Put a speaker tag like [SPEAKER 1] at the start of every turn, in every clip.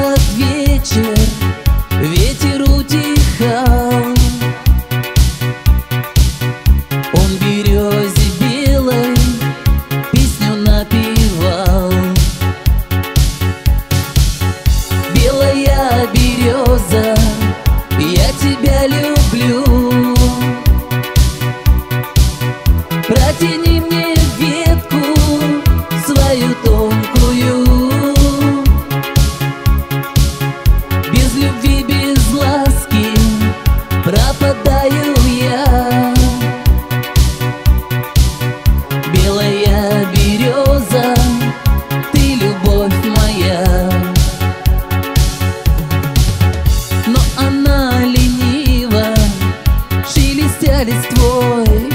[SPEAKER 1] под вечер ветер утихал. Он березе белой песню напевал. Белая береза, я тебя люблю. Протяни мне ветку свою тонкую. Без любви, без ласки пропадаю я. Белая береза, ты любовь моя. Но она ленива, шелестя листвой.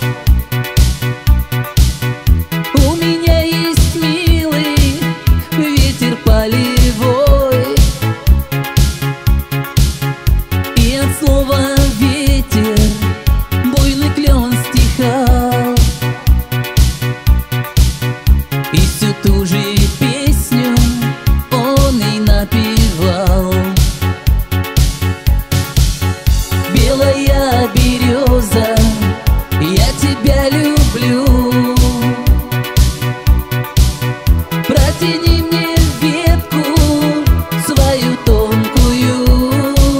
[SPEAKER 1] У меня есть милый ветер полевой, и от слова ветер буйный клен стихал. И всю ту же песню он и напевал. Белая береза, я тебя люблю. Протяни мне ветку свою тонкую.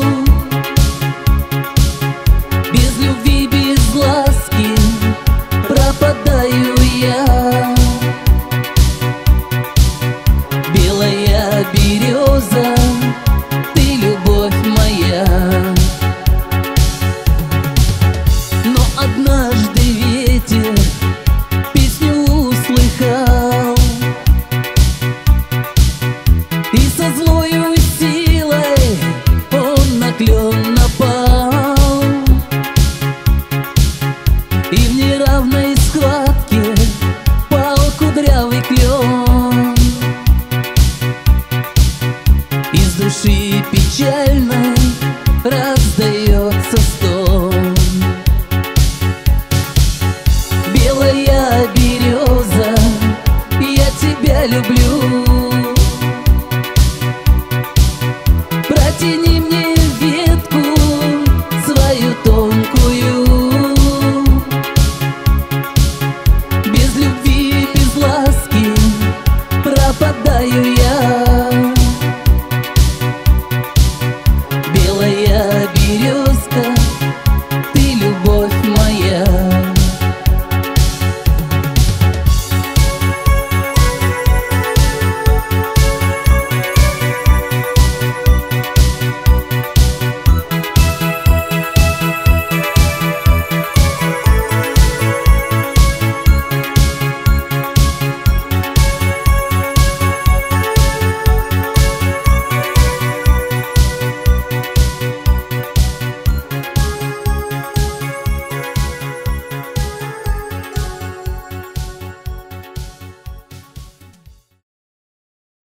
[SPEAKER 1] Без любви, без ласки пропадаю я. Белая береза, ты любовь моя. Но однажды ветер песню услыхал, и со злою силой он на клен напал. И в неравной схватке пал кудрявый клен. Из души печальной раздается стон. Белая береза, я тебя люблю.